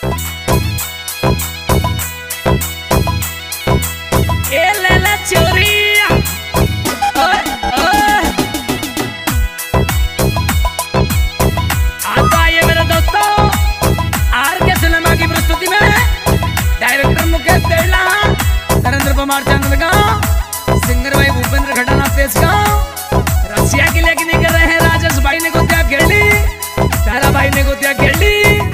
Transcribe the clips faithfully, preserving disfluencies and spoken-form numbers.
Singer भाई भूपेंद्र खटाना पेश गाँव रसिया के लिए नहीं कर रहे हैं। राजेश भाई ने गोतिया खेली, तारा भाई ने गोतिया खेली।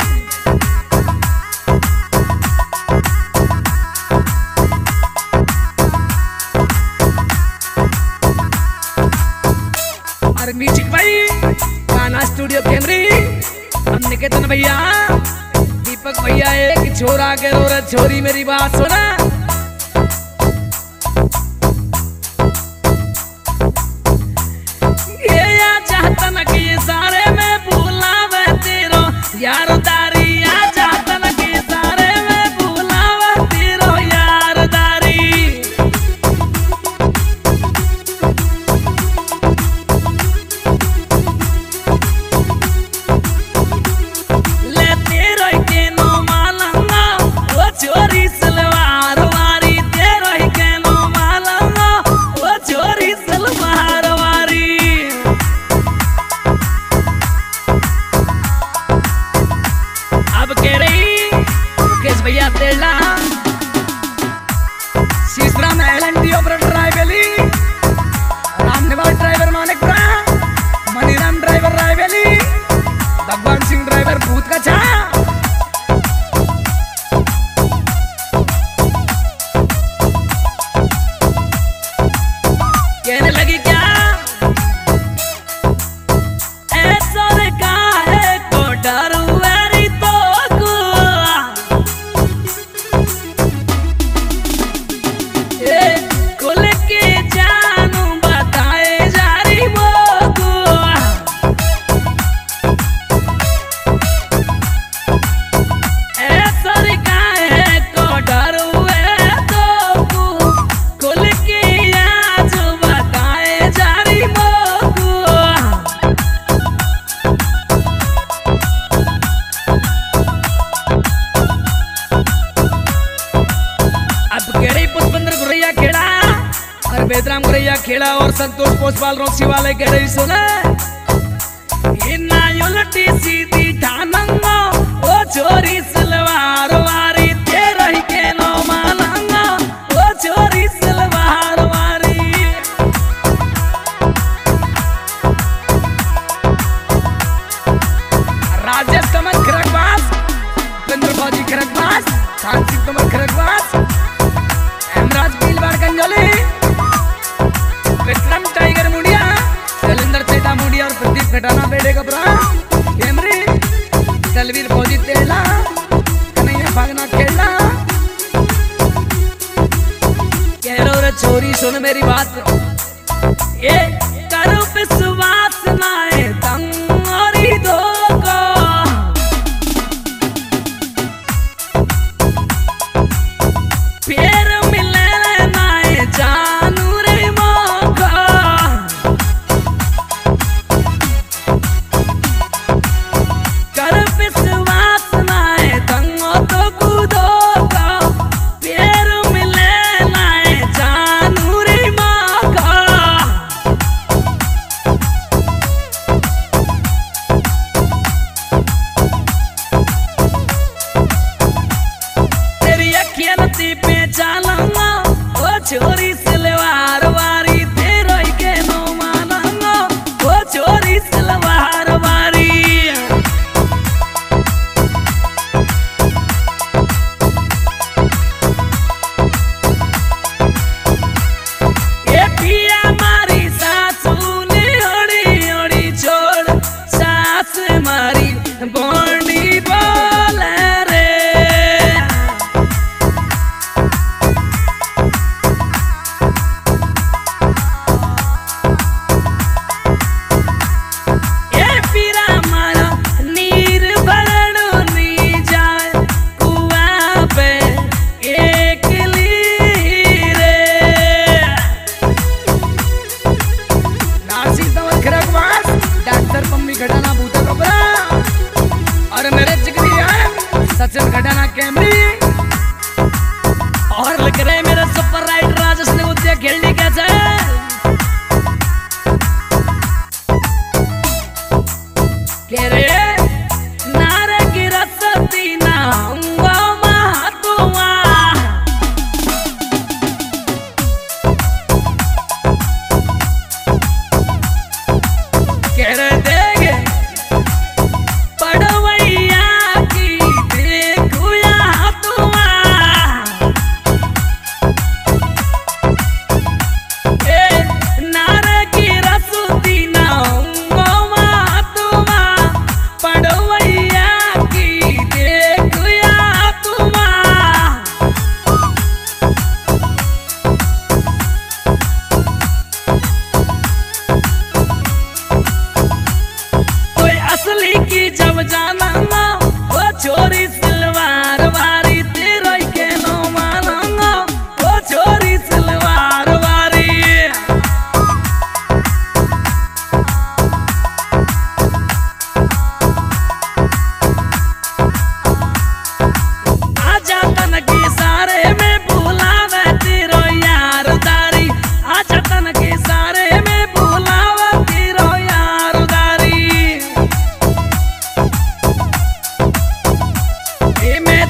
और म्यूजिक भाई गाना स्टूडियो कैमरी हम निकेतन भैया, दीपक भैया एक छोरा के रो छोरी मेरी बात सुना। यार दारी आ जाता न के सारे में बुलावा तेरो यार दारी। ले तेरो के नो मालंगा वो चोरी सलवार वारी, तेरो के नो मालंगा वो चोरी सलवार वारी। अब कह रही मुकेश भैया Tela Sheeshram L and D operator Raibeli, Ramniwas driver Manikpura, Maniram driver Raibeli, Bhagwan Singh driver भूत का छा। कहने लगी क्या ऐसा का है को डर बेदराम गुरैया खेड़ा और संतोष पोषपाल रोसी वाले कह रही सुने उल्टी सीधी ठानंगा ओ चोरी सलवार वारी, तेरा ही के नो मानंगा ओ चोरी सलवार वारी। राजेश कमल खरगवास, चंद्र फौजी खरगवास, कांसी कमल खरगवास, हेमराज बीलवाड़ गंजोली, विक्रम टाइगर मुड़िया, शैलेंद्र चेटा मुड़िया और प्रदीप खटाना बेड़े कपड़ा कैमरे, तलवीर फौजी तेला, कन्हैया भागना खेलना। कह रो रे छोरी सुन मेरी बात, ये करो विश्वास नाए तंग और दो को फिर मिले नाए जानू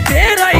लेते रह